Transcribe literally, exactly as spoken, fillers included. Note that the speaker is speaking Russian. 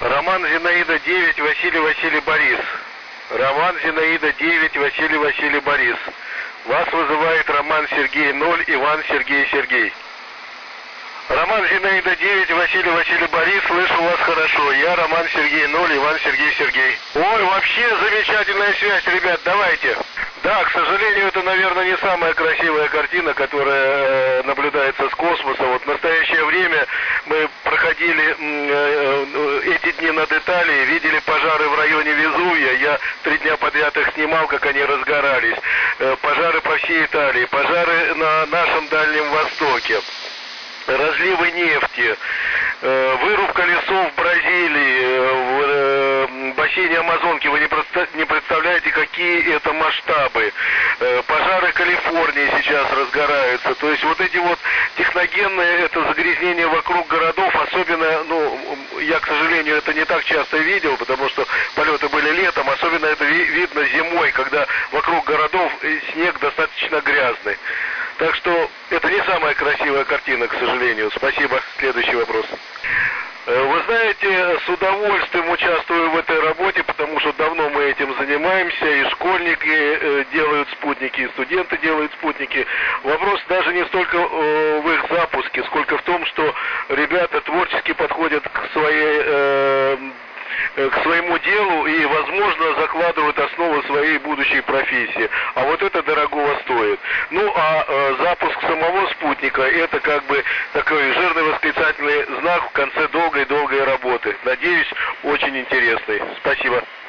Роман Зинаида девять, Василий Василий Борис. Роман Зинаида девять, Василий Василий Борис. Вас вызывает Роман Сергей ноль, Иван Сергей Сергей. Роман Зинаида девять, Василий Василий Борис, слышу вас хорошо. Я Роман Сергей ноль, Иван Сергей Сергей. Ой, вообще замечательная связь, ребят, давайте. Да, к сожалению, это, наверное, не самая красивая картина, которая наблюдается с космоса. Вот в настоящее время мы проходили эти дни над Италией, видели пожары в районе Везувия. Я три дня подряд их снимал, как они разгорались. Пожары по всей Италии, пожары на нашем Дальнем Востоке. Разливы нефти, вырубка лесов в Бразилии, в бассейне Амазонки. Вы не представляете, какие это масштабы. Пожары Калифорнии сейчас разгораются. То есть вот эти вот техногенные, это загрязнение вокруг городов, особенно, ну, я, к сожалению, это не так часто видел, потому что полеты были летом, особенно это видно зимой, когда вокруг городов снег достаточно грязный. Так что это не самая красивая картина, к сожалению. Спасибо. Следующий вопрос. Вы знаете, с удовольствием участвую в этой работе, потому что давно мы этим занимаемся, и школьники делают спутники, и студенты делают спутники. Вопрос даже не столько в их запуске, сколько в том, что ребята творчески подходят к своей... к своему делу и, возможно, закладывают основы своей будущей профессии. А вот это дорогого стоит. Ну, а э, запуск самого спутника, это как бы такой жирный восклицательный знак в конце долгой-долгой работы. Надеюсь, очень интересный. Спасибо.